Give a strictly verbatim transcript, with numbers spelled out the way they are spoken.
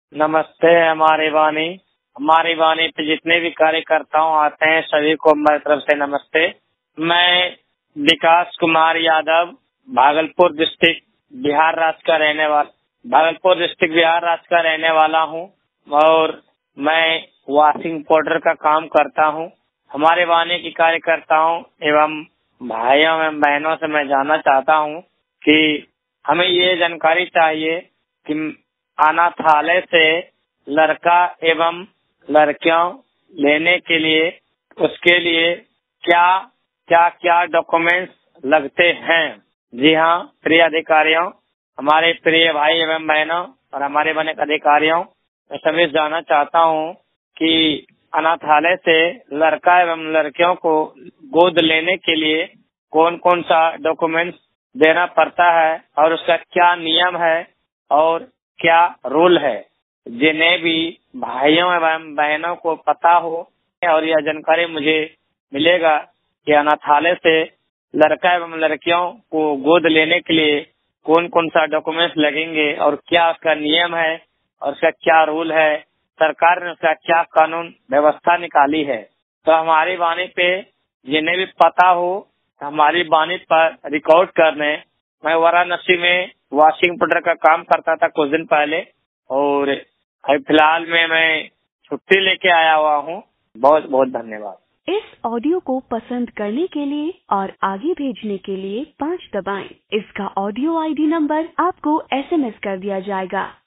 नमस्ते। हमारी वाणी हमारी वाणी पे जितने भी कार्यकर्ताओं आते हैं सभी को मेरी तरफ से नमस्ते। मैं विकास कुमार यादव भागलपुर डिस्ट्रिक्ट बिहार राज्य का रहने वाला भागलपुर डिस्ट्रिक्ट बिहार राज्य का रहने वाला हूं और मैं वॉशिंग पाउडर का काम करता हूं। हमारे वाणी की कार्यकर्ताओं एवं भाइयों एवं बहनों से मैं जानना चाहता हूं कि हमें ये जानकारी चाहिए कि अनाथालय से लड़का एवं लड़कियों लेने के लिए उसके लिए क्या क्या क्या डॉक्यूमेंट्स लगते हैं। जी हाँ प्रिय अधिकारियों, हमारे प्रिय भाई एवं बहनों और हमारे बने अधिकारियों, मैं सभी जानना चाहता हूँ कि अनाथालय से लड़का एवं लड़कियों को गोद लेने के लिए कौन कौन सा डॉक्यूमेंट्स देना पड़ता है और उसका क्या नियम है और क्या रूल है। जिन्हें भी भाइयों एवं बहनों को पता हो और यह जानकारी मुझे मिलेगा कि अनाथालय से लड़का एवं लड़कियों को गोद लेने के लिए कौन कौन सा डॉक्यूमेंट्स लगेंगे और क्या उसका नियम है और उसका क्या रूल है, सरकार ने उसका क्या कानून व्यवस्था निकाली है। तो हमारी वाणी पे जिन्हें भी पता हो हमारी वाणी पर रिकॉर्ड करने। मैं वाराणसी में वॉशिंग पाउडर का काम करता था कुछ दिन पहले और अभी फिलहाल में मैं छुट्टी लेके आया हुआ हूँ। बहुत बहुत धन्यवाद। इस ऑडियो को पसंद करने के लिए और आगे भेजने के लिए पाँच दबाएं। इसका ऑडियो आईडी नंबर आपको एसएमएस कर दिया जाएगा।